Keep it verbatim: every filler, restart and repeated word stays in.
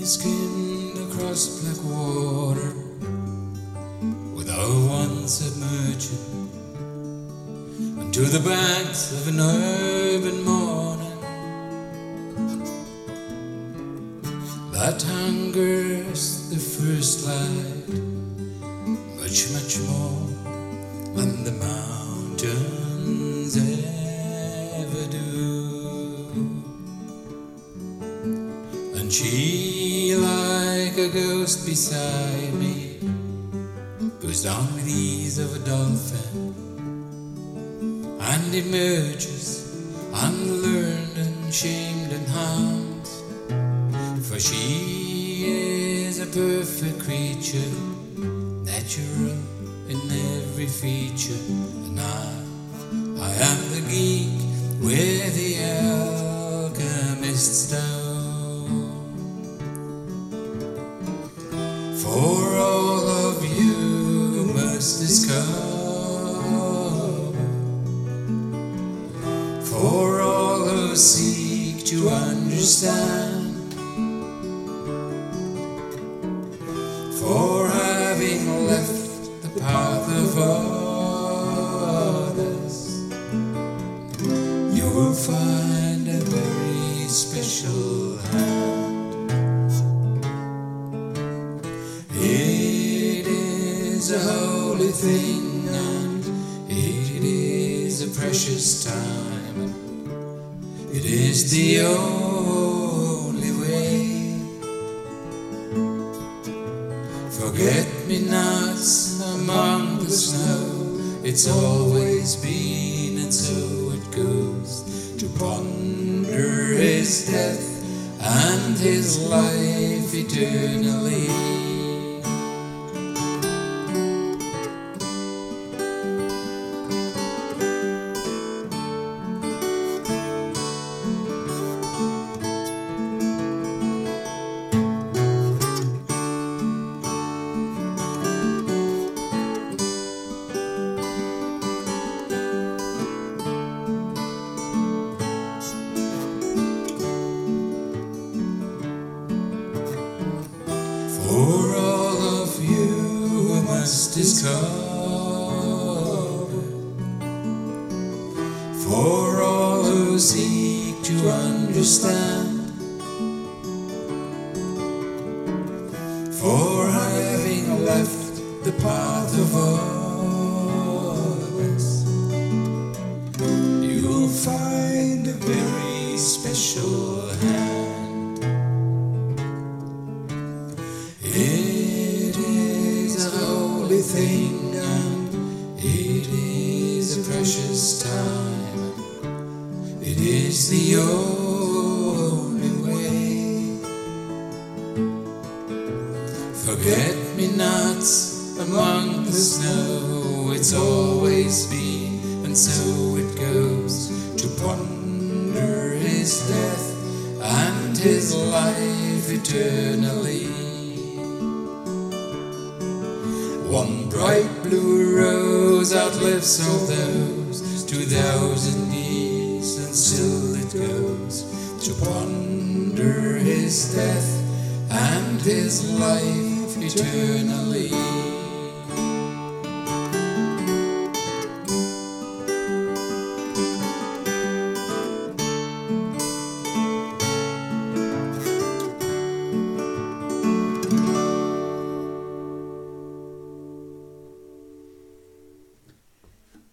skimmed across black water without one submerging unto the banks of an urban morning that hungers the first light much, much more than the mountains ever do. And she, like a ghost beside me, goes down with the ease of a dolphin and emerges unlearned and shamed and harmed, for she is a perfect creature, natural in every feature. And I, I am the geek where the alchemist's down. For all of you must discover, for all who seek to understand, for having left the path of others, you will find a very special hand. It is a holy thing and it is a precious time. It is the only way. Forget-me-nots among the snow, it's always been and so it goes, to ponder his death and his life eternally. For all of you who must discover, for all who seek to understand, for having left the path of others, you'll find a very special hand. It is a holy thing and it is a precious time. It is the only way. Forget-me-nots among the snow, it's always been and so it goes, to ponder his death and his life eternally. One bright blue rose outlives all those, two thousand years and still it goes, to ponder his death and his life eternally.